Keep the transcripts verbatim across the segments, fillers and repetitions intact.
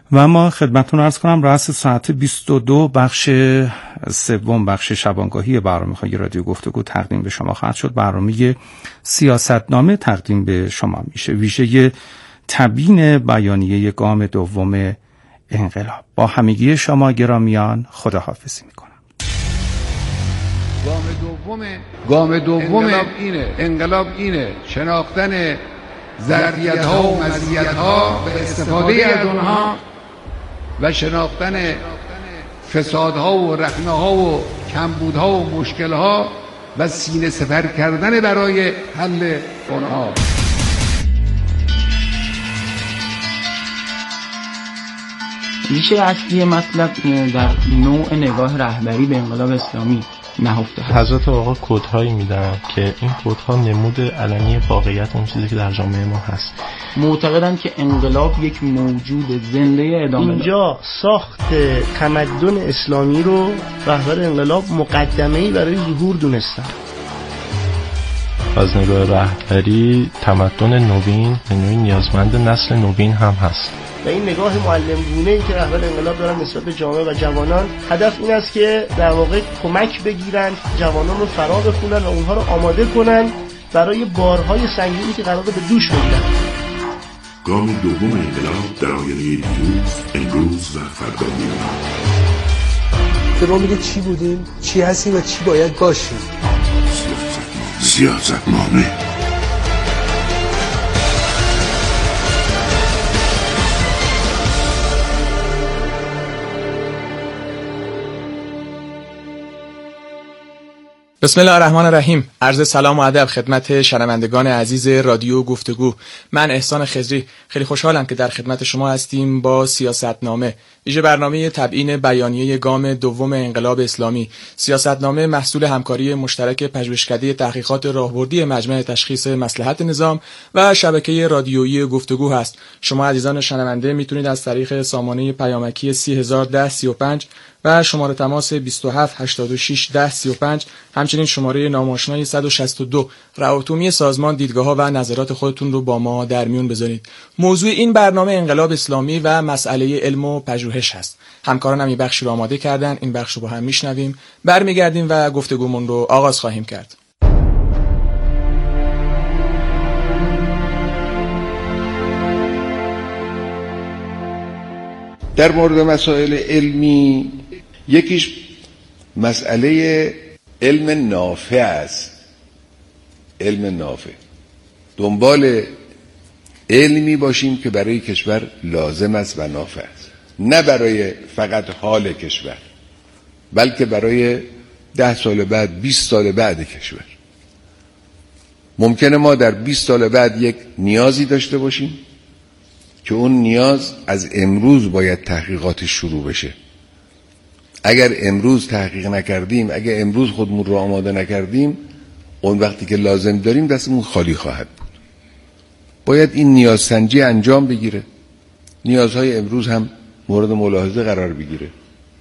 و ما خدمتتون عرض کنم رأس ساعت بیست و دو بخش سوم، بخش شبانگاهی برنامه‌های رادیو گفتگو تقدیم به شما خواهد شد. برنامه سیاستنامه تقدیم به شما میشه، ویژه تبیین بیانیه گام دوم انقلاب. با همگی شما گرامیان خداحافظی میکنم. گام دوم گام دوم انقلاب اینه انقلاب اینه شناختن ظرفیت‌ها و مزیت‌ها و استفاده از اونها و شناختن فسادها و رخنه‌ها و کمبودها و مشکل‌ها و سینه سپر کردن برای حل اونها. ریشه اصلی مطلب در نوع نگاه رهبری به انقلاب اسلامی نهفته هست. حضرت آقا کدهایی میدن که این کدها نمود علنی واقعیت اون چیزی که در جامعه ما هست. معتقدن که انقلاب یک موجود زنده ادامه اینجا داره. ساخت تمدن اسلامی رو رهبر انقلاب مقدمه‌ای برای ظهور دونستن. از نگاه رهبری تمدن نوین نوعی نیازمند نسل نوین هم هست. و این نگاه معلمگونه‌ای که رهبر انقلاب دارن نسبت به جامعه و جوانان، هدف این است که در واقع کمک بگیرن جوانان رو فرا بخونن و اونها رو آماده کنن برای بارهای سنگینی که قراره به دوش بگیرن. گام دوم انقلاب در آینده دیروز، امروز و فردا می‌آید. به ما میگه چی بودیم، چی هستیم و چی باید باشیم. سیاستنامه. بسم الله الرحمن الرحیم. عرض سلام و ادب خدمت شنوندگان عزیز رادیو گفتگو. من احسان خضری خیلی خوشحالم که در خدمت شما هستیم با سیاستنامه، ویژه برنامه تبیین بیانیه گام دوم انقلاب اسلامی. سیاستنامه محصول همکاری مشترک پژوهشکده تحقیقات راهبردی مجمع تشخیص مصلحت نظام و شبکه رادیویی گفتگو هست. شما عزیزان شنونده میتونید از طریق سامانه پیامکی سی هزار و ده سی و پنج و شماره تماس بیست و هفت هشتاد و شش ده سی و پنج، همچنین شماره ناماشنای صد و شصت و دو رعایت‌عمومی سازمان دیدگاه‌ها و نظرات خودتون رو با ما در میون بذارید. موضوع این برنامه انقلاب اسلامی و مسئله علم و پژوهش هست. همکارانم این بخش رو آماده کردن، این بخش رو با هم میشنویم، برمیگردیم و گفتگومون رو آغاز خواهیم کرد. در مورد مسائل علمی، یکیش مسئله علم نافع است. علم نافع، دنبال علمی باشیم که برای کشور لازم است و نافع است، نه برای فقط حال کشور، بلکه برای ده سال بعد، بیست سال بعد کشور. ممکنه ما در بیست سال بعد یک نیازی داشته باشیم که اون نیاز از امروز باید تحقیقاتش شروع بشه. اگر امروز تحقیق نکردیم، اگر امروز خودمون رو آماده نکردیم، اون وقتی که لازم داریم دستمون خالی خواهد بود. باید این نیازسنجی انجام بگیره، نیازهای امروز هم مورد ملاحظه قرار بگیره.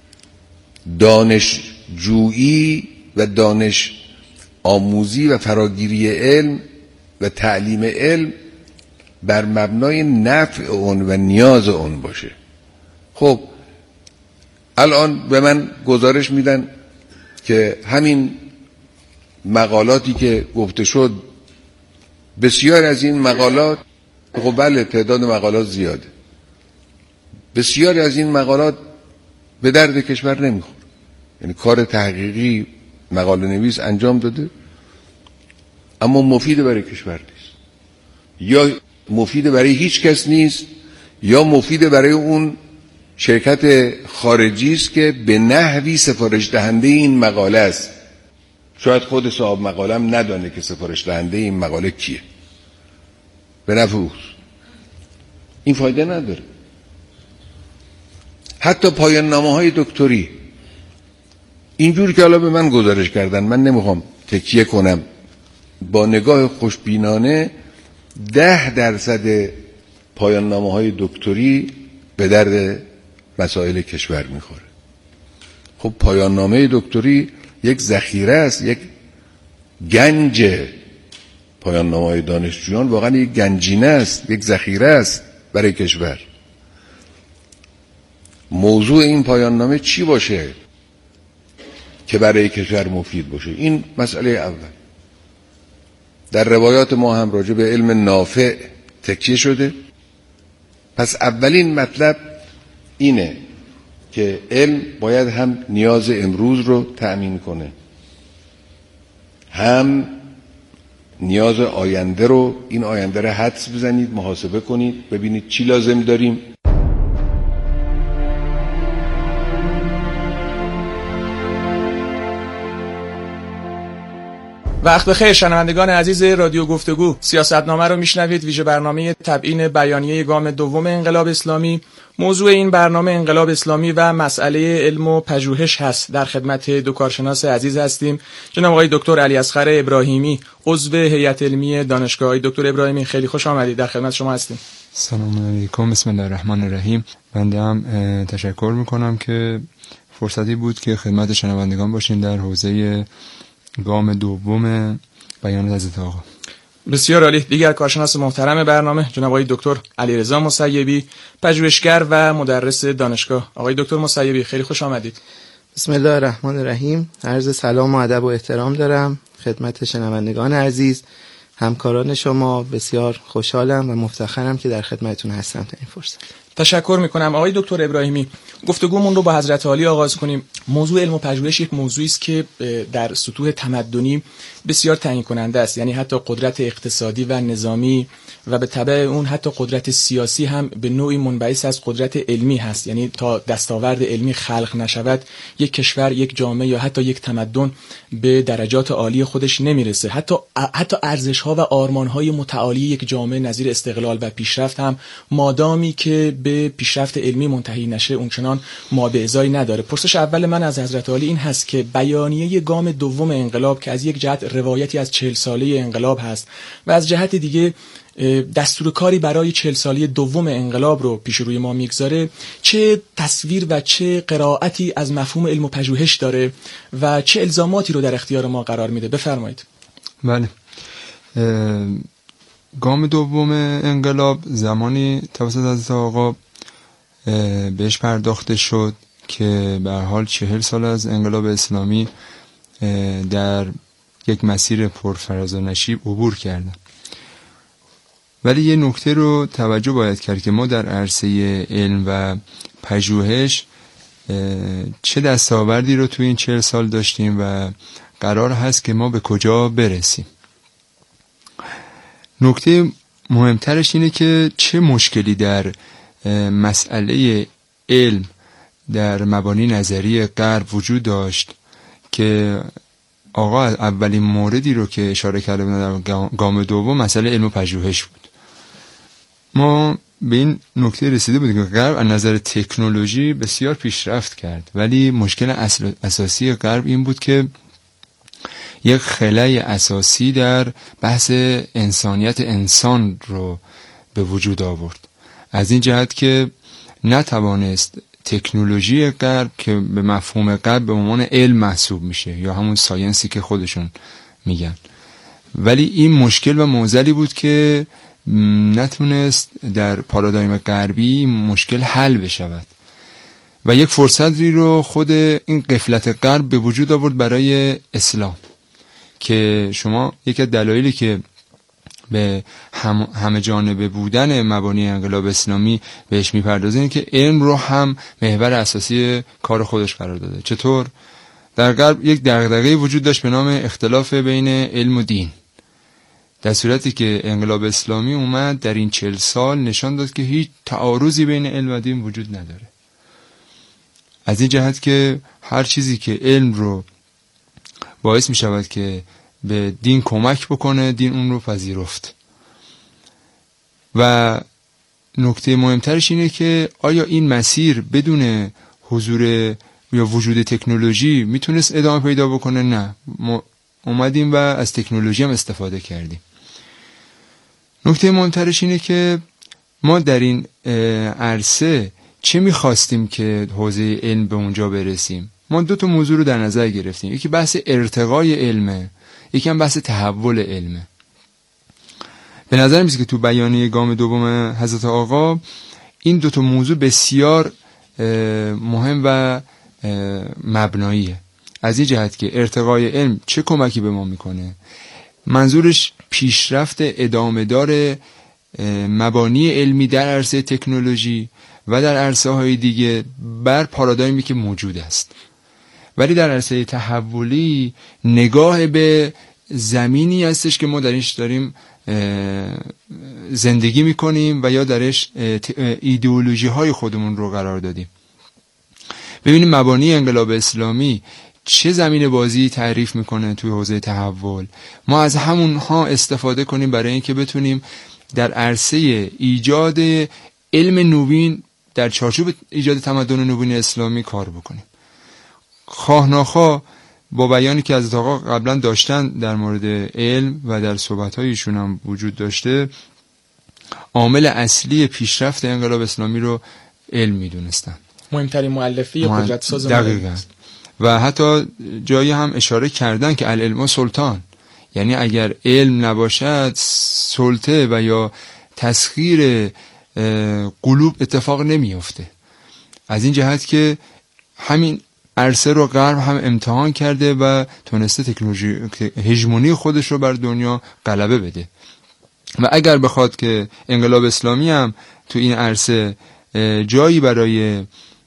دانشجویی و دانش آموزی و فراگیری علم و تعلیم علم بر مبنای نفع اون و نیاز اون باشه. خب الان به من گزارش میدن که همین مقالاتی که گفته شد، بسیار از این مقالات، خب بله تعداد مقالات زیاده، بسیاری از این مقالات به درد کشور نمیخوره. یعنی کار تحقیقی مقاله نویس انجام داده اما مفید برای کشور نیست، یا مفید برای هیچ کس نیست، یا مفید برای اون شرکت خارجی است که به نحوی سفارش دهنده این مقاله است. شاید خود صاحب مقاله هم ندانه که سفارش دهنده این مقاله کیه. به نفع اوست. این فایده نداره. حتی پایان نامه های دکتری اینجور که حالا به من گزارش کردن، من نمیخوام تکیه کنم، با نگاه خوشبینانه ده درصد پایان نامه های دکتری به درد مسائل کشور میخوره. خب پایان نامه دکتری یک ذخیره است، یک گنج. پایان نامه های دانشجویان واقعا یک گنجینه است، یک ذخیره است برای کشور. موضوع این پایان نامه چی باشه که برای کشور مفید باشه. این مسئله اول. در روایات ما هم راجع به علم نافع تکیه شده. پس اولین مطلب اینه که علم باید هم نیاز امروز رو تأمین کنه، هم نیاز آینده رو. این آینده رو حدس بزنید، محاسبه کنید، ببینید چی لازم داریم. وقت بخیر شنوندگان عزیز رادیو گفتگو، سیاستنامه رو میشنوید. ویژه برنامه تبیین بیانیه گام دوم انقلاب اسلامی. موضوع این برنامه انقلاب اسلامی و مسئله علم و پژوهش هست. در خدمت دو کارشناس عزیز هستیم، جناب آقای دکتر علی اصغر ابراهیمی، عضو هیئت علمی دانشگاه. آقای دکتر ابراهیمی خیلی خوش آمدید، در خدمت شما هستیم. سلام علیکم، بسم الله الرحمن الرحیم. بنده هم تشکر میکنم که فرصتی بود که خدمت شنوندگان باشیم در حوزه گام دوم بیان حضرت آقا. بسیار عالی. دیگر کارشناس محترم برنامه جناب آقای دکتر علیرضا مسیبی، پژوهشگر و مدرس دانشگاه. آقای دکتر مسیبی خیلی خوش آمدید. بسم الله الرحمن الرحیم. عرض سلام و ادب و احترام دارم خدمت شنوندگان عزیز، همکاران شما. بسیار خوشحالم و مفتخرم که در خدمتتون هستم در این فرصت. تشکر میکنم. آقای دکتر ابراهیمی، گفتگومون رو با حضرت عالی آغاز کنیم. موضوع علم و پژوهش یک موضوعی است که در سطوح تمدنی بسیار تعیین کننده است، یعنی حتی قدرت اقتصادی و نظامی و به تبع اون حتی قدرت سیاسی هم به نوعی منبعث از قدرت علمی هست. یعنی تا دستاورد علمی خلق نشود یک کشور، یک جامعه یا حتی یک تمدن به درجات عالی خودش نمیرسه. حتی حتی ارزش‌ها و آرمان‌های متعالی یک جامعه نظیر استقلال و پیشرفت هم مادامی که به پیشرفت علمی منتهی نشه اونچنان مابعضایی نداره. پرسش اول من از حضرت عالی این هست که بیانیه گام دوم انقلاب که از یک جهت روایتی از چهل ساله انقلاب هست و از جهت دیگه دستور کاری برای چهل ساله دوم انقلاب رو پیش روی ما میگذاره، چه تصویر و چه قرائتی از مفهوم علم و پژوهش داره و چه الزاماتی رو در اختیار ما قرار میده؟ بفرمایید. بله، گام دوم انقلاب زمانی توسط حضرت آقا بهش پرداخته شد که به هر حال چهل سال از انقلاب اسلامی در یک مسیر پرفراز و نشیب عبور کردن. ولی یه نکته رو توجه باید کرد که ما در عرصه علم و پژوهش چه دستاوردی رو توی این چهل سال داشتیم و قرار هست که ما به کجا برسیم. نکته مهمترش اینه که چه مشکلی در مسئله علم در مبانی نظری غرب وجود داشت که آقا اولین موردی رو که اشاره کرده بودن در گام دوم مسئله علم و پژوهش بود. ما به این نکته رسیده بودیم که غرب از نظر تکنولوژی بسیار پیشرفت کرد، ولی مشکل اصل اساسی غرب این بود که یک خلأ اساسی در بحث انسانیت انسان رو به وجود آورد، از این جهت که نتوانست تکنولوژی غرب که به مفهوم غرب به عنوان علم محسوب میشه یا همون ساینسی که خودشون میگن، ولی این مشکل و معضلی بود که نتونست در پارادایم غربی مشکل حل بشود و یک فرصتی رو خود این غفلت غرب به وجود آورد برای اسلام که شما یک از دلایلی که به هم همه جانبه بودن مبانی انقلاب اسلامی بهش میپردازه اینه که علم رو هم محور اساسی کار خودش قرار داده. چطور؟ در غرب یک دغدغه وجود داشت به نام اختلاف بین علم و دین، در صورتی که انقلاب اسلامی اومد در این چهل سال نشان داد که هیچ تعارضی بین علم و دین وجود نداره، از این جهت که هر چیزی که علم رو باعث می شود که به دین کمک بکنه دین اون رو پذیرفت. و نکته مهمترش اینه که آیا این مسیر بدون حضور یا وجود تکنولوژی میتونست ادامه پیدا بکنه؟ نه، ما اومدیم و از تکنولوژی هم استفاده کردیم. نکته مهمترش اینه که ما در این عرصه چه میخواستیم که حوزه علم به اونجا برسیم. ما دو تا موضوع رو در نظر گرفتیم، یکی بحث ارتقای علمه، یکی هم بحث تحول علمه. به نظر میاد که تو بیانیه گام دوم حضرت آقا این دو تا موضوع بسیار مهم و مبناییه. از این جهت که ارتقای علم چه کمکی به ما میکنه؟ منظورش پیشرفت ادامه دار مبانی علمی در عرصه تکنولوژی و در عرصه های دیگه بر پارادایمی که موجود است. ولی در عرصه تحولی نگاه به زمینی هستش که ما درش داریم زندگی میکنیم و یا درش ایدئولوژی های خودمون رو قرار دادیم. ببینیم مبانی انقلاب اسلامی چه زمین بازی تعریف میکنه توی حوزه تحول. ما از همونها استفاده کنیم برای اینکه بتونیم در عرصه ایجاد علم نوین در چارچوب ایجاد تمدن نوین اسلامی کار بکنیم. خواه ناخواه با بیانی که از آقا قبلا داشتن در مورد علم و در صحبت‌هایشون هم وجود داشته، عامل اصلی پیشرفت انقلاب اسلامی رو علم میدونستن. مهمترین مؤلفه یا قدرت ساز دقیقاً. و حتی جایی هم اشاره کردن که العلم سلطان، یعنی اگر علم نباشد سلطه و یا تسخیر قلوب اتفاق نمیفته. از این جهت که همین عرصه رو غرب هم امتحان کرده و تونسته تکنولوژی هژمونی خودش رو بر دنیا غلبه بده و اگر بخواد که انقلاب اسلامی هم تو این عرصه جایی برای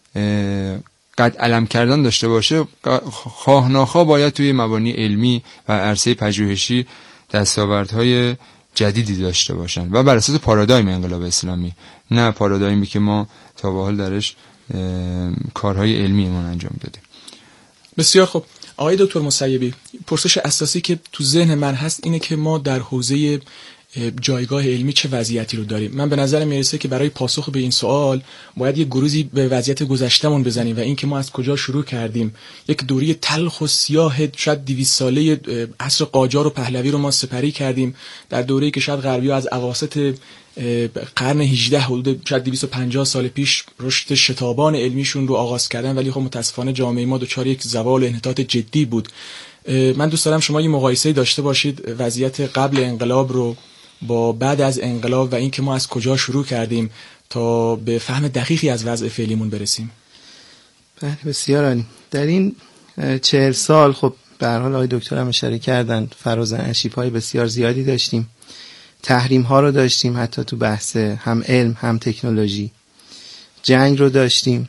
قد علم کردن داشته باشه، خواه ناخواه باید توی مبانی علمی و عرصه پژوهشی دستاوردهای جدیدی داشته باشن و بر اساس پارادایم انقلاب اسلامی، نه پارادایمی که ما تا به حال درش کارهای علمی ما انجام دادیم. بسیار خوب. آقای دکتر مسیبی، پرسش اساسی که تو ذهن من هست اینه که ما در حوزه جایگاه علمی چه وضعیتی رو داریم. من به نظر میرسه که برای پاسخ به این سوال باید یک گروزی به وضعیت گذشتهمون بزنیم و این که ما از کجا شروع کردیم. یک دوره تلخ و سیاه شاید دویست ساله عصر قاجار و پهلوی رو ما سپری کردیم، در دوره‌ای که شاید غربی‌ها از اواسط قرن هجدهم حدود شاید دویست و پنجاه سال پیش رشد شتابان علمیشون رو آغاز کردن، ولی خب متاسفانه جامعه ما دچار یک زوال و انحطاط جدی بود. من دوست دارم شما یه مقایسه داشته باشید وضعیت قبل انقلاب رو با بعد از انقلاب و این که ما از کجا شروع کردیم تا به فهم دقیقی از وضع فعلیمون برسیم. بله بسیار عالی. در این چهل سال خب به هر حال آقای دکتر هم اشاره کردن فراز و نشیب‌های بسیار زیادی داشتیم، تحریم ها رو داشتیم، حتی تو بحث هم علم هم تکنولوژی، جنگ رو داشتیم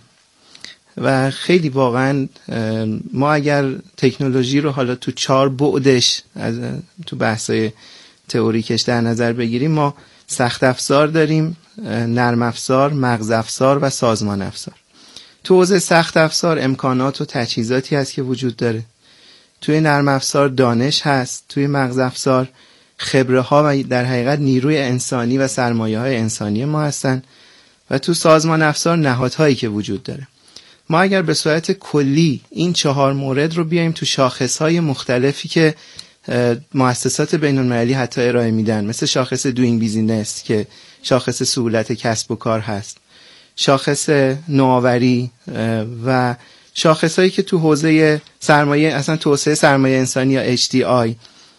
و خیلی واقعا ما اگر تکنولوژی رو حالا تو چهار بعدش از تو بحث‌های تئوریکش در نظر بگیریم، ما سخت افزار داریم، نرم افزار، مغز افزار و سازمان افزار. تو حوزه سخت افزار امکانات و تجهیزاتی هست که وجود داره، توی نرم افزار دانش هست، توی مغز افزار خبره ها و در حقیقت نیروی انسانی و سرمایه های انسانی ما هستن و تو سازمان افزار نهادهایی که وجود داره. ما اگر به صورت کلی این چهار مورد رو بیایم تو شاخص های مختلفی که مؤسسات بین المللی حتی ارائه میدن، مثل شاخص دوینگ بیزینس که شاخص سهولت کسب و کار هست، شاخص نوآوری و شاخص هایی که تو حوزه سرمایه اصلا توسعه سرمایه انسانی یا اچ دی آی،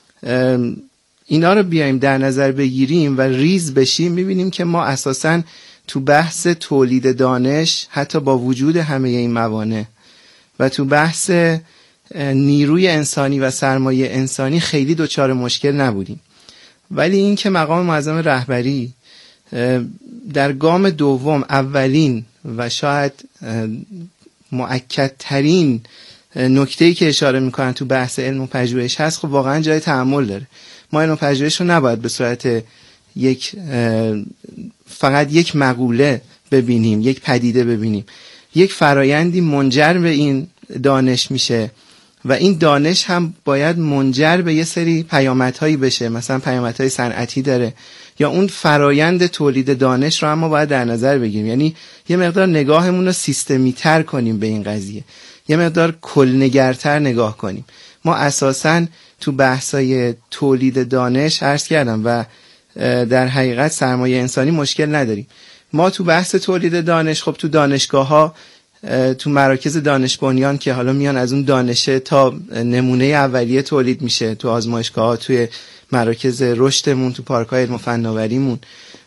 اینا رو بیایم در نظر بگیریم و ریز بشیم، میبینیم که ما اساساً تو بحث تولید دانش حتی با وجود همه این موانع و تو بحث نیروی انسانی و سرمایه انسانی خیلی دوچار مشکل نبودیم. ولی این که مقام معظم رهبری در گام دوم اولین و شاید مؤکدترین نکته‌ای که اشاره میکنن تو بحث علم و پژوهش هست، خب واقعا جای تأمل داره. ما علم و پژوهش رو نباید به صورت یک فقط یک مقوله ببینیم، یک پدیده ببینیم. یک فرایندی منجر به این دانش میشه و این دانش هم باید منجر به یه سری پیامدهایی بشه، مثلا پیامدهای صنعتی داره، یا اون فرایند تولید دانش رو هم ما باید در نظر بگیریم. یعنی یه مقدار نگاهمون رو سیستمی تر کنیم به این قضیه، یه مقدار کلنگرتر نگاه کنیم. ما اساساً تو بحثای تولید دانش عرض کردم و در حقیقت سرمایه انسانی مشکل نداریم. ما تو بحث تولید دانش خب تو دانشگاه ها، تو مراکز دانش بنیان که حالا میان از اون دانشه تا نمونه اولیه تولید میشه، تو آزمایشگاه ها، توی مراکز رشدمون، تو پارک‌های علم و فناوریمون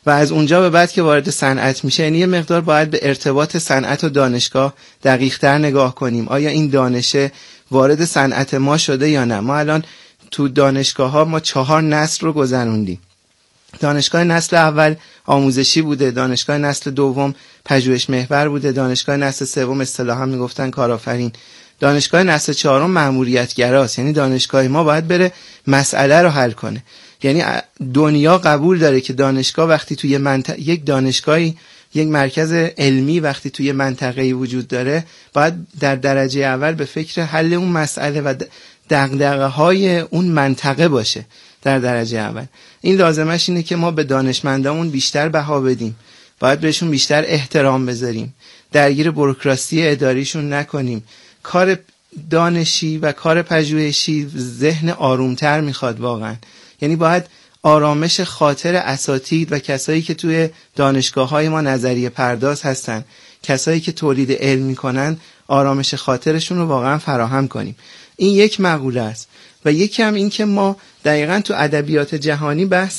و از اونجا به بعد که وارد صنعت میشه، یعنی یه مقدار باید به ارتباط صنعت و دانشگاه دقیق‌تر نگاه کنیم. آیا این دانشه وارد صنعت ما شده یا نه؟ ما الان تو دانشگاه ها ما چهار نسل رو گذروندیم. دانشگاه نسل اول آموزشی بوده، دانشگاه نسل دوم پژوهش محور بوده، دانشگاه نسل سوم اصطلاحا میگفتن کارآفرین، دانشگاه نسل چهارم مأموریت‌گراست. یعنی دانشگاه ما باید بره مسئله رو حل کنه. یعنی دنیا قبول داره که دانشگاه وقتی توی منطقه، یک دانشگاهی، یک مرکز علمی وقتی توی منطقه‌ای وجود داره، باید در درجه اول به فکر حل اون مسئله و دغدغه‌های اون منطقه باشه در درجه اول. این لازمش اینه که ما به دانشمندامون بیشتر بها بدیم، باید بهشون بیشتر احترام بذاریم، درگیر بوروکراسی اداریشون نکنیم. کار دانشی و کار پژوهشی ذهن آرومتر میخواد واقعا. یعنی باید آرامش خاطر اساتید و کسایی که توی دانشگاه‌های ما نظریه پرداز هستن، کسایی که تولید علم میکنن، آرامش خاطرشون رو واقعا فراهم کنیم. این یک مقوله است. و یکی هم این که ما دقیقاً تو ادبیات جهانی بحث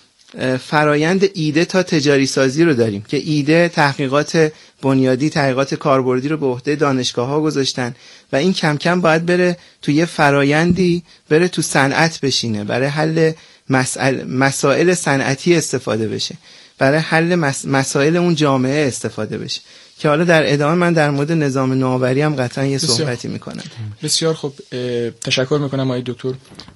فرایند ایده تا تجاری سازی رو داریم که ایده تحقیقات بنیادی، تحقیقات کاربردی رو به عهده دانشگاه‌ها گذاشتن و این کم کم باید بره تو یه فرایندی، بره تو صنعت بشینه، برای حل مسائل مسائل صنعتی استفاده بشه، برای حل مس... مسائل اون جامعه استفاده بشه. که حالا در ادامه من در مورد نظام نوآوری هم قطعا یه صحبتی میکنم. بسیار خوب، تشکر میکنم آقای دکتر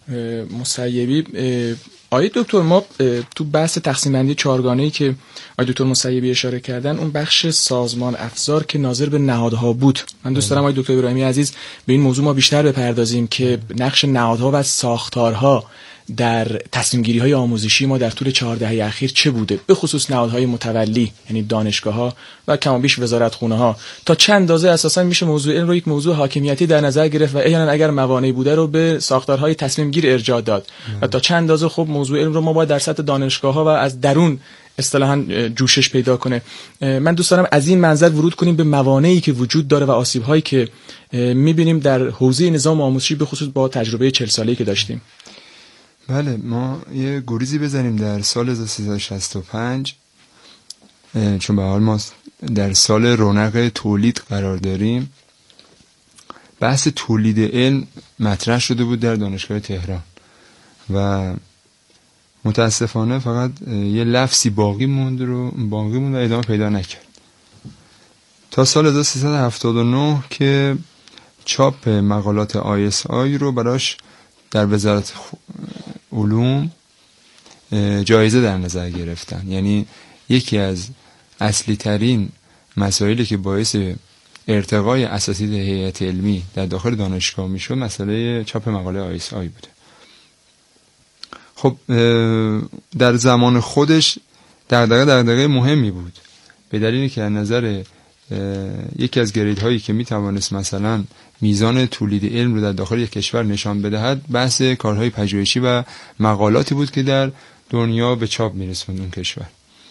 مسیبی. آقای دکتر، ما تو بحث تقسیم بندی چهارگانه‌ای که آقای دکتر مسیبی اشاره کردن، اون بخش سازمان افزار که ناظر به نهادها بود، من دوست دارم آقای دکتر ابراهیمی عزیز به این موضوع ما بیشتر بپردازیم که نقش نهادها و ساختارها در تصمیم گیری های آموزشی ما در طول چهار دهه اخیر چه بوده، به خصوص نهادهای متولی، یعنی دانشگاه ها و کم و بیش وزارت خونه ها. تا چند اندازه اساسا میشه موضوع این رو یک موضوع حاکمیتی در نظر گرفت و احیانا اگر موانعی بوده رو به ساختارهای تصمیم گیر ارجاع داد و تا چند اندازه خب موضوع علم رو ما باید در سطح دانشگاه ها و از درون اصطلاحاً جوشش پیدا کنه. من دوست دارم از این منظر ورود کنیم به موانعی که وجود داره و آسیب هایی که میبینیم در حوزه نظام آموزشی، به خصوص با تجربه چهل ساله‌ای که داشتیم. بله، ما یه گریزی بزنیم در سال هزار و سیصد و شصت و پنج، چون به حال ما در سال رونق تولید قرار داریم. بحث تولید علم مطرح شده بود در دانشگاه تهران و متاسفانه فقط یه لفظی باقی موند رو باقی موند و ادامه پیدا نکرد تا سال هزار و سیصد و هفتاد و نه که چاپ مقالات آی اس آی رو براش در وزارت علوم جایزه در نظر گرفتن. یعنی یکی از اصلی ترین مسائلی که باعث ارتقای اساتید هیئت علمی در داخل دانشگاه میشد مسئله چاپ مقاله آی اس آی بوده. خب در زمان خودش دغدغه دغدغه مهمی بود، به دلیلی که از نظر یکی از گریدهایی که میتوانست مثلا میزان تولید علم رو در داخل یک کشور نشان بدهد، بحث کارهای پژوهشی و مقالاتی بود که در دنیا به چاپ میرسوند اون کشور.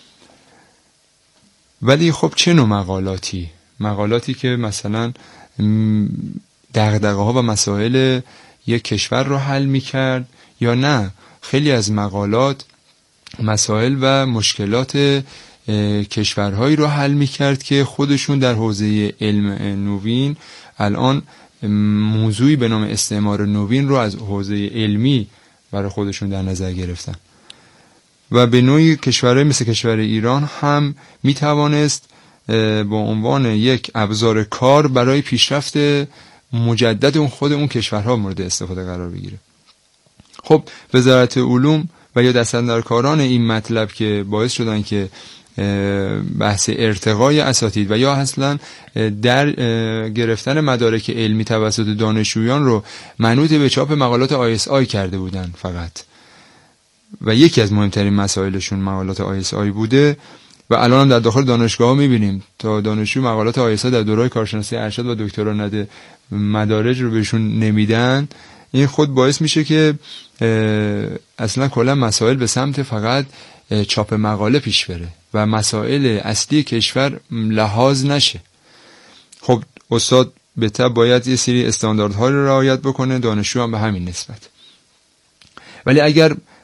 ولی خب چه نوع مقالاتی؟ مقالاتی که مثلا دغدغه ها و مسائل یک کشور رو حل میکرد، یا نه خیلی از مقالات مسائل و مشکلات کشورهایی رو حل میکرد که خودشون در حوزه علم نوین الان موضوعی به نام استعمار نوین رو از حوزه علمی برای خودشون در نظر گرفتن و به نوعی کشورهای مثل کشور ایران هم میتوانست با عنوان یک ابزار کار برای پیشرفت مجدد اون خود اون کشورها مورد استفاده قرار بگیره. خب وزارت علوم و یا دستاندرکاران این مطلب که باعث شدن که بحث ارتقای اساتید و یا اصلا در گرفتن مدارک علمی توسط دانشجویان رو منوط به چاپ مقالات آی اس آی کرده بودن فقط، و یکی از مهمترین مسائلشون مقالات آی اس آی بوده و الان هم در داخل دانشگاه ها میبینیم تا دانشجو مقالات آی اس آی در دوره‌های کارشناسی ارشد و دکترا نده مدارج رو بهشون نمیدن. این خود باعث میشه که اصلا کلا مسائل به سمت فقط چاپ مقاله پیش بره و مسائل اصلی کشور لحاظ نشه. خب استاد به طب باید یه سری استانداردها رو رعایت بکنه، دانشجو هم به همین نسبت. ولی اگر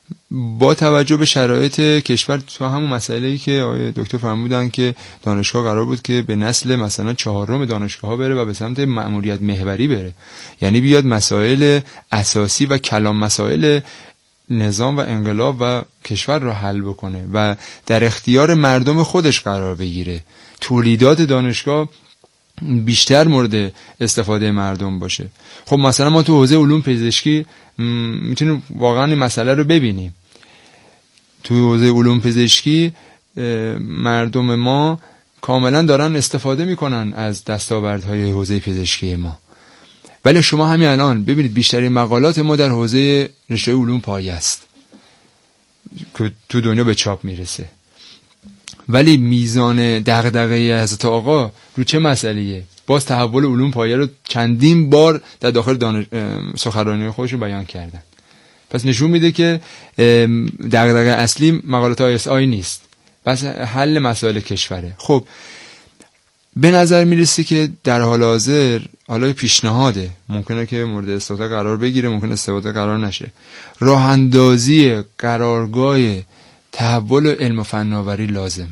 با توجه به شرایط کشور، تو همون مسئله‌ای که آقای دکتر فرمودن که دانشگاه قرار بود که به نسل مثلا چهارم دانشگاه‌ها بره و به سمت مأموریت محوری بره، یعنی بیاد مسائل اساسی و کلان مسائل نظام و انقلاب و کشور را حل بکنه و در اختیار مردم خودش قرار بگیره، تولیدات دانشگاه بیشتر مورد استفاده مردم باشه. خب مثلا ما تو حوزه علوم پزشکی میتونیم واقعا این مسئله رو ببینیم. تو حوزه علوم پزشکی مردم ما کاملا دارن استفاده میکنن از دستاوردهای حوزه پزشکی ما، ولی شما همین الان ببینید بیشترین مقالات ما در حوزه رشته علوم پایه است که تو دنیا به چاپ میرسه، ولی میزان دغدغه حضرت آقا رو چه مسئله‌ایه؟ باز تحول علوم پایه رو چندین بار در داخل دانش... سخنرانی خودشون بیان کردن. پس نشون میده که دغدغه اصلی مقالات آی اس آی نیست، بس حل مسائل کشوره. خب به نظر میرسه که در حال حاضر حالا پیشنهاده، ممکنه که مورد استفاده قرار بگیره، ممکنه استفاده قرار نشه، راه اندازی قرارگاه تحول علم و فناوری لازمه.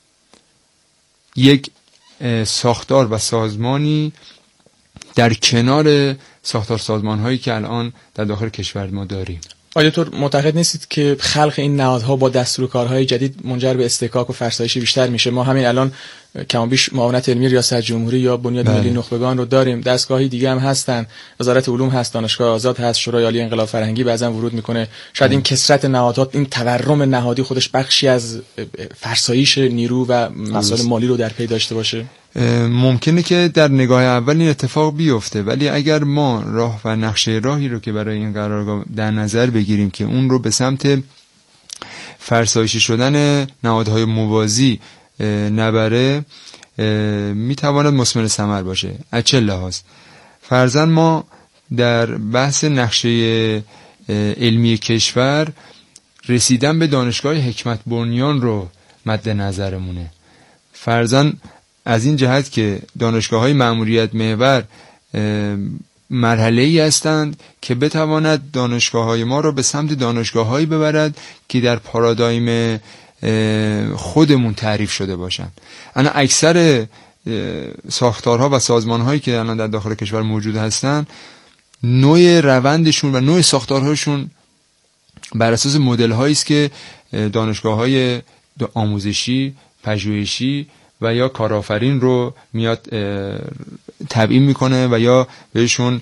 یک ساختار و سازمانی در کنار ساختار سازمان هایی که الان در داخل کشور ما داریم. آیا تو معتقد نیستید که خلق این نهادها با دستور کارهای جدید منجر به استحکاک و فرسایش بیشتر میشه؟ ما همین الان کم و بیش معاونت علمی ریاست جمهوری یا بنیاد ملی نخبگان رو داریم، دستگاهی دیگه هم هستن، وزارت علوم هست، دانشگاه آزاد هست، شورای عالی انقلاب فرهنگی بعضا ورود میکنه. شاید این کثرت نهادها، این تورم نهادی خودش بخشی از فرسایش نیرو و مسائل مالی رو در پی داشته باشه. ممکنه که در نگاه اول این اتفاق بیفته، ولی اگر ما راه و نقشه راهی رو که برای این قرارگاه در نظر بگیریم که اون رو به سمت فرسایشی شدن نهادهای موازی نبره، میتواند مثمر ثمر باشه. از چه لحاظ؟ فرضاً ما در بحث نقشه علمی کشور رسیدن به دانشگاه حکمت بنیان رو مد نظرمونه. فرضاً از این جهت که دانشگاه‌های مأموریت محور مرحله‌ای هستند که بتواند دانشگاه‌های ما را به سمت دانشگاه‌هایی ببرد که در پارادایم خودمون تعریف شده باشند. انا اکثر ساختارها و سازمان‌هایی که الان در داخل کشور موجود هستند، نوع روندشون و نوع ساختارهاشون بر اساس مدل‌هایی است که دانشگاه‌های آموزشی، پژوهشی و یا کارآفرین رو میاد تبیین میکنه و یا بهشون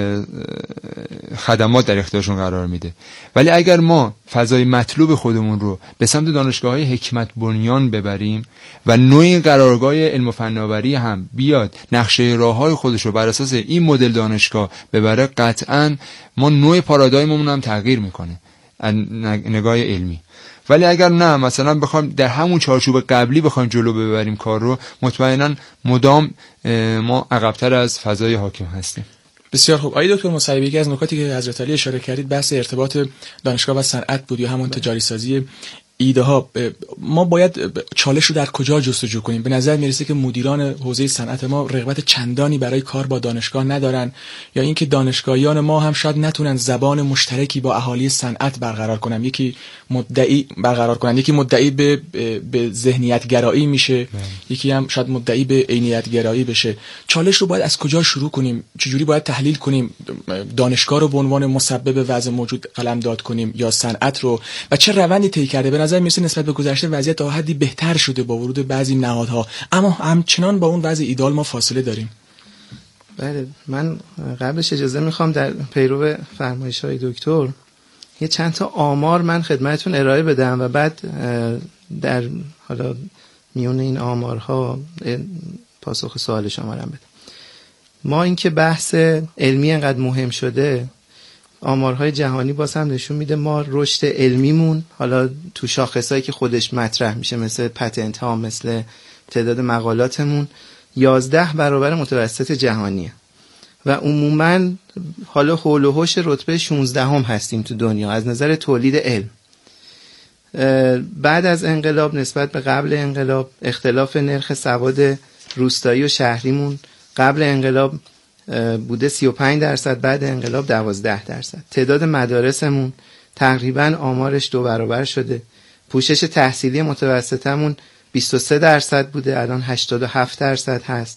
خدمات در اختیارشون قرار میده. ولی اگر ما فضای مطلوب خودمون رو به سمت دانشگاه‌های حکمت بنیان ببریم و نوع قرارگاه علم و فناوری هم بیاد نقشه راههای خودش رو بر اساس این مدل دانشگاه ببره، قطعاً ما نوع پارادایممون هم تغییر میکنه نگاه علمی. ولی اگر نه مثلا بخوایم در همون چارچوب قبلی بخوایم جلو ببریم کار رو، مطمئنا مدام ما عقب‌تر از فضای حاکم هستیم. بسیار خوب. آقای دکتر مصیبی، یکی از نکاتی که حضرت علی اشاره کردید بحث ارتباط دانشگاه و صنعت بود یا همون تجاری سازی ایده ها. ما باید چالش رو در کجا جستجو کنیم؟ به نظر میرسه که مدیران حوزه صنعت ما رغبت چندانی برای کار با دانشگاه ندارن، یا اینکه دانشگاهیان ما هم شاید نتونن زبان مشترکی با اهالی صنعت برقرار کنن. یکی مدعی برقرار کنن، یکی مدعی به به ذهنیت گرایی میشه، یکی هم شاید مدعی به عینیت گرایی بشه. چالش رو باید از کجا شروع کنیم؟ چجوری باید تحلیل کنیم؟ دانشگاه رو به عنوان مسبب وضع موجود قلمداد کنیم یا صنعت رو؟ و چه روندی طی کرده؟ به نظر میرسه نسبت به گذشته وضعیت تا حدی بهتر شده با ورود بعضی نهادها، اما همچنان با اون وضع ایدال ما فاصله داریم. بله، من قبلش اجازه میخوام در پیرو فرمایش‌های دکتر یه چند تا آمار من خدمتتون ارائه بدم و بعد در حالا میون این آمارها پاسخ سوال شما رو بدم. ما اینکه بحث علمی انقدر مهم شده، آمارهای جهانی باز هم نشون میده ما رشد علمیمون حالا تو شاخصایی که خودش مطرح میشه مثل پتنت ها، مثل تعداد مقالاتمون یازده برابر متوسط جهانیه و عموما حالا حول و حوش رتبه شانزده هم هستیم تو دنیا از نظر تولید علم. بعد از انقلاب نسبت به قبل انقلاب اختلاف نرخ سواد روستایی و شهریمون قبل انقلاب بوده سی و پنج درصد، بعد انقلاب دوازده درصد. تعداد مدارسمون تقریبا آمارش دو برابر شده. پوشش تحصیلی متوسطمون بیست و سه درصد بوده، الان هشتاد و هفت درصد هست.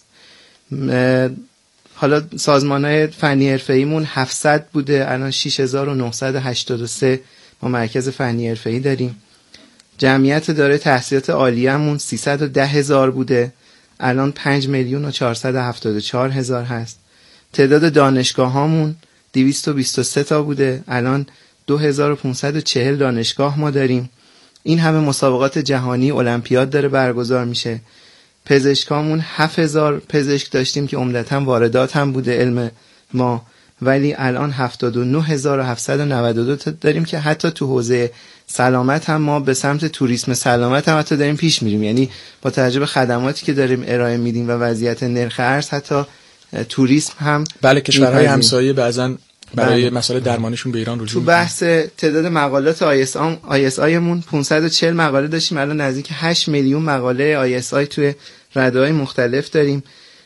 حالا سازمان‌های فنی حرفه‌ایمون هفتصد بوده، الان شش هزار و نهصد و هشتاد و سه ما مرکز فنی حرفه‌ای داریم. جمعیت دارای تحصیلات عالیه‌مون سیصد و ده هزار بوده، الان پنج میلیون و چهارصد و هفتاد و چهار هزار هست. تعداد دانشگاه‌هامون دویست و بیست و سه تا بوده، الان دو هزار و پانصد و چهل دانشگاه ما داریم. این همه مسابقات جهانی المپیاد داره برگزار میشه. پزشکامون هفت هزار پزشک داشتیم که عمدتاً واردات هم بوده علم ما، ولی الان هفتاد و نه هزار و هفتصد و نود و دو تا داریم که حتی تو حوزه سلامت هم ما به سمت توریسم سلامت هم حتی داریم پیش میریم. یعنی با توجه به خدماتی که داریم ارائه میدیم و وضعیت نرخ ارز حتی توریسم هم بله کشورهای همسایه بعضن برای بله. مسائل درمانیشون به ایران رجوع تو بحث تعداد مقالات آی اس آی آی مون پانصد و چهل مقاله داشتیم، الان نزدیک هشت میلیون مقاله آی اس آی توی رده‌های مختلف داریم.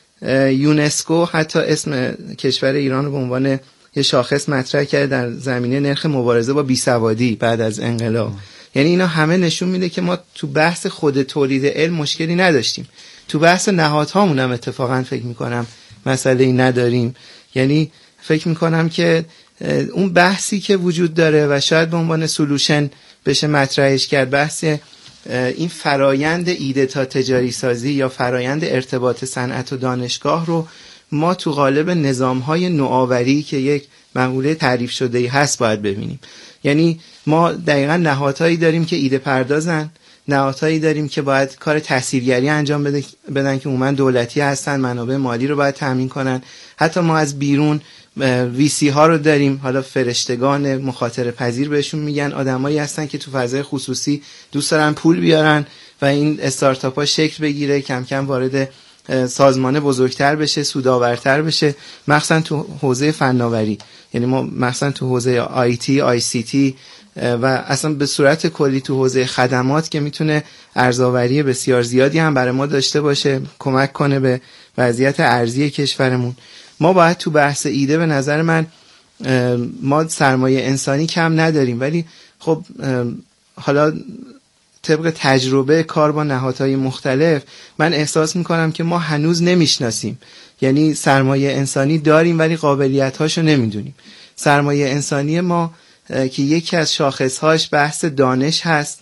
یونسکو حتی اسم کشور ایران رو به عنوان یه شاخص مطرح کرده در زمینه نرخ مبارزه با بیسوادی بعد از انقلاب. یعنی اینا همه نشون میده که ما تو بحث خود تولید علم مشکلی نداشتیم، تو بحث نهادهامون هم اتفاقا فکر میکنم مسئله‌ای نداریم. یعنی فکر میکنم که اون بحثی که وجود داره و شاید به عنوان سولوشن بشه مطرحش کرد، بحث این فرایند ایده تا تجاری سازی یا فرایند ارتباط صنعت و دانشگاه رو ما تو قالب نظام‌های نوآوری که یک مقوله تعریف شده‌ای هست باید ببینیم. یعنی ما دقیقاً نهادهایی داریم که ایده پردازن، نهادهایی داریم که باید کار تسهیلگری انجام بده بدن که عموما دولتی هستن، منابع مالی رو باید تامین کنن. حتی ما از بیرون ویسی ها رو داریم، حالا فرشتگان مخاطره پذیر بهشون میگن، آدمایی هستن که تو فضای خصوصی دوست دارن پول بیارن و این استارتاپ ها شکل بگیره، کم کم وارد سازمان بزرگتر بشه، سودآورتر بشه، مخصوصا تو حوزه فناوری. یعنی ما مثلا تو حوزه آی تی، آی سی تی و اصلا به صورت کلی تو حوزه خدمات که میتونه ارزآوری بسیار زیادی هم برای ما داشته باشه، کمک کنه به وضعیت ارزی کشورمون. ما باید تو بحث ایده به نظر من ما سرمایه انسانی کم نداریم، ولی خب حالا طبق تجربه کار با نهادهای مختلف من احساس میکنم که ما هنوز نمیشناسیم. یعنی سرمایه انسانی داریم ولی قابلیت‌هاشو نمیدونیم. سرمایه انسانی ما که یکی از شاخصهاش بحث دانش هست،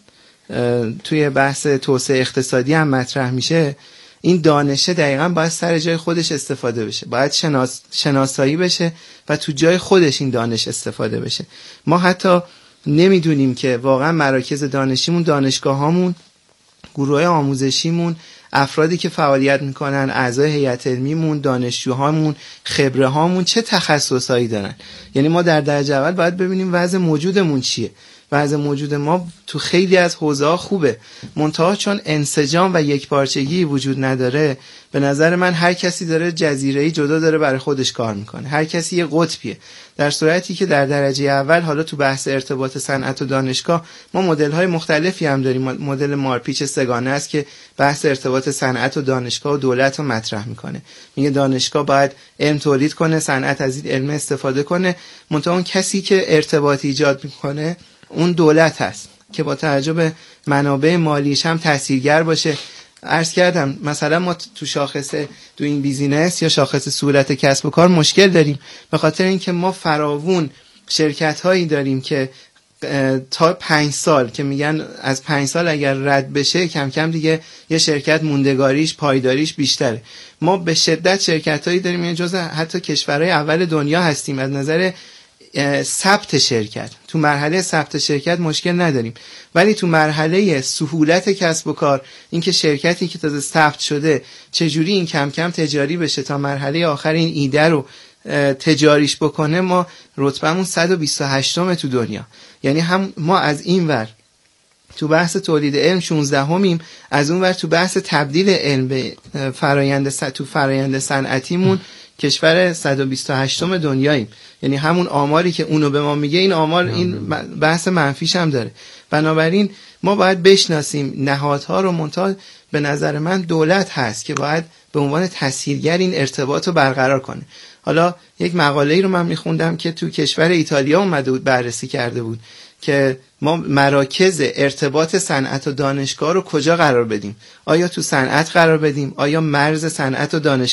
توی بحث توسعه اقتصادی هم مطرح میشه، این دانشه دقیقاً باید سر جای خودش استفاده بشه، باید شناس، شناسایی بشه و تو جای خودش این دانش استفاده بشه. ما حتی نمیدونیم که واقعا مراکز دانشیمون، دانشگاهامون، گروه آموزشیمون، افرادی که فعالیت میکنن، اعضای هیئت علمیمون، دانشجوهامون، خبره هامون چه تخصصایی دارن. یعنی ما در درجه اول باید ببینیم وضع موجودمون چیه. وضع موجود ما تو خیلی از حوزه‌ها خوبه، منتها چون انسجام و یکپارچگی وجود نداره، به نظر من هر کسی داره جزیره‌ای جدا داره برای خودش کار میکنه، هر کسی یه قطبیه. در صورتی که در درجه اول حالا تو بحث ارتباط صنعت و دانشگاه ما مدل‌های مختلفی هم داریم. مدل مارپیچ سگانه است که بحث ارتباط صنعت و دانشگاه و دولت رو مطرح میکنه. میگه دانشگاه باید علم تولید کنه، صنعت از این علم استفاده کنه، منتها اون کسی که ارتباط ایجاد میکنه اون دولت هست که با توجه به منابع مالیش هم تاثیرگر باشه. عرض کردم مثلا ما تو شاخص تو این بیزینس یا شاخص صورت کسب و کار مشکل داریم، به خاطر اینکه ما فراوون شرکت هایی داریم که تا پنج سال که میگن از پنج سال اگر رد بشه کم کم دیگه یه شرکت موندگاریش، پایداریش بیشتره. ما به شدت شرکت هایی داریم، یعنی جزء حتی کشورهای اول دنیا هستیم از نظر ثبت شرکت. تو مرحله ثبت شرکت مشکل نداریم، ولی تو مرحله سهولت کسب و کار، اینکه شرکتی که تازه ثبت شده چجوری این کم کم تجاری بشه تا مرحله آخر این ایده رو تجاریش بکنه، ما رتبهمون صد و بیست و هشتم تو دنیا. یعنی هم ما از این ور تو بحث تولید علم شانزده همیم، از اون ور تو بحث تبدیل علم به فرآیند تو فرآیند صنعتیمون کشور صد و بیست و هشتم دنیاییم. یعنی همون آماری که اونو به ما میگه این آمار این بحث منفیش هم داره. بنابراین ما باید بشناسیم نهادها رو، منتها به نظر من دولت هست که باید به عنوان تسهیلگر این ارتباط رو برقرار کنه. حالا یک مقاله‌ای رو من میخوندم که تو کشور ایتالیا اومده بود بررسی کرده بود که ما مراکز ارتباط صنعت و دانشگاه رو کجا قرار بدیم. آیا تو صنعت قرار بدیم؟ آیا مرز صنعت و دانشگاه